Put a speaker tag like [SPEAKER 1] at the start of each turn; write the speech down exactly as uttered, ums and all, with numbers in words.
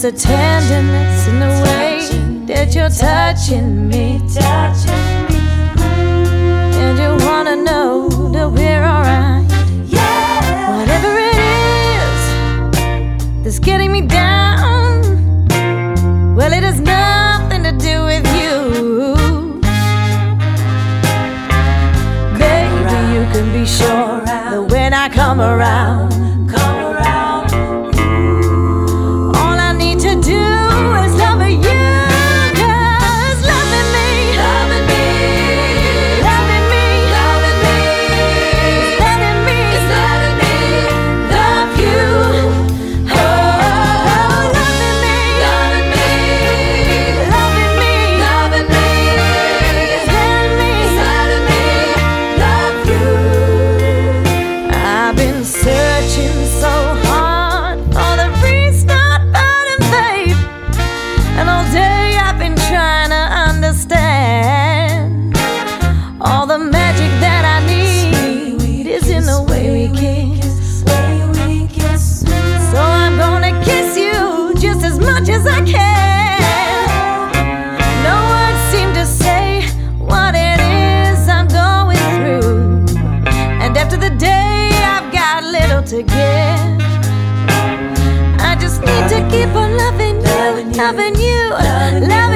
[SPEAKER 1] There's a tenderness in the way that you're touching me, touching me, and you wanna know that we're alright. Yeah. Whatever it is that's getting me down, well, it has nothing to do with you. Baby, you can be sure that when I come around, come around, all I need to do is love you. Cause loving me, loving me, loving me, loving me, is letting me, is letting me love you. Oh, loving me, loving me, loving me, loving me, is letting me, is letting me love you. I've been searching so hard for the restart button, babe, and all day I've been trying to understand. All the magic that I need is in the way we kiss. So I'm gonna kiss you just as much as I can. No words seem to say what it is I'm going through, and after the day I've got little to give. I just need to keep on loving you, loving you, loving